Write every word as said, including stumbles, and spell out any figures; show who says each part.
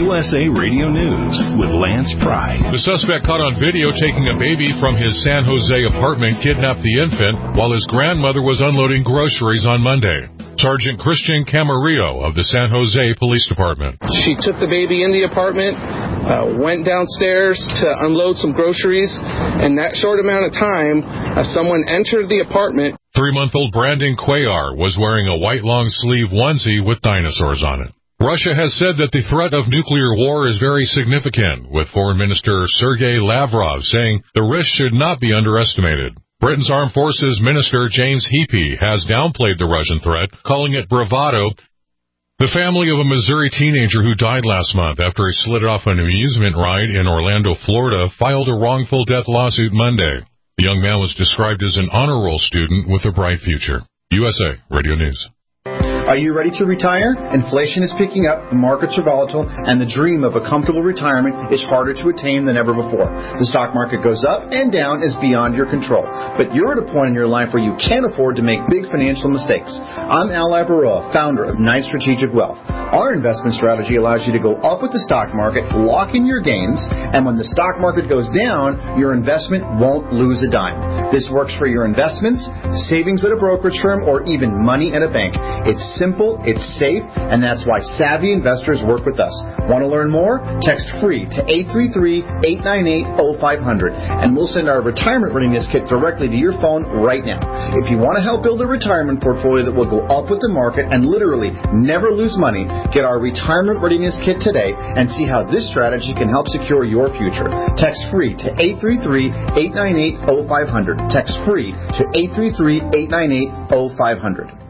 Speaker 1: U S A Radio News with Lance Pry.
Speaker 2: The suspect caught on video taking a baby from his San Jose apartment kidnapped the infant while his grandmother was unloading groceries on Monday. Sergeant Christian Camarillo of the San Jose Police Department.
Speaker 3: She took the baby in the apartment, uh, went downstairs to unload some groceries, and that short amount of time, uh, someone entered the apartment.
Speaker 2: Three-month-old Brandon Cuellar was wearing a white long-sleeve onesie with dinosaurs on it. Russia has said that the threat of nuclear war is very significant, with Foreign Minister Sergei Lavrov saying the risk should not be underestimated. Britain's Armed Forces Minister James Heapy has downplayed the Russian threat, calling it bravado. The family of a Missouri teenager who died last month after he slid off an amusement ride in Orlando, Florida, filed a wrongful death lawsuit Monday. The young man was described as an honor roll student with a bright future. U S A Radio News.
Speaker 4: Are you ready to retire? Inflation is picking up, the markets are volatile, and the dream of a comfortable retirement is harder to attain than ever before. The stock market goes up and down is beyond your control. But you're at a point in your life where you can't afford to make big financial mistakes. I'm Al Labaroa, founder of Knight Strategic Wealth. Our investment strategy allows you to go up with the stock market, lock in your gains, and when the stock market goes down, your investment won't lose a dime. This works for your investments, savings at a brokerage firm, or even money at a bank. It's simple, it's safe, and that's why savvy investors work with us. Want to learn more? Text FREE to eight three three, eight nine eight, oh five hundred, and we'll send our retirement readiness kit directly to your phone right now. If you want to help build a retirement portfolio that will go up with the market and literally never lose money, get our retirement readiness kit today and see how this strategy can help secure your future. Text FREE to eight three three, eight nine eight, oh five hundred. Text FREE to eight three three, eight nine eight, oh five hundred.